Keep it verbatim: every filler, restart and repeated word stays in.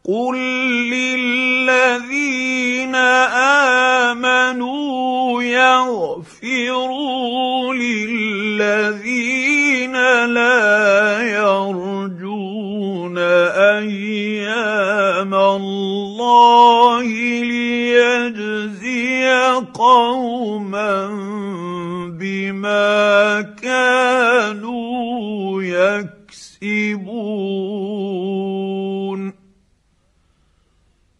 قل للذين آمنوا يغفروا للذين لا يرجون أيام الله ليجزي قوما بما كانوا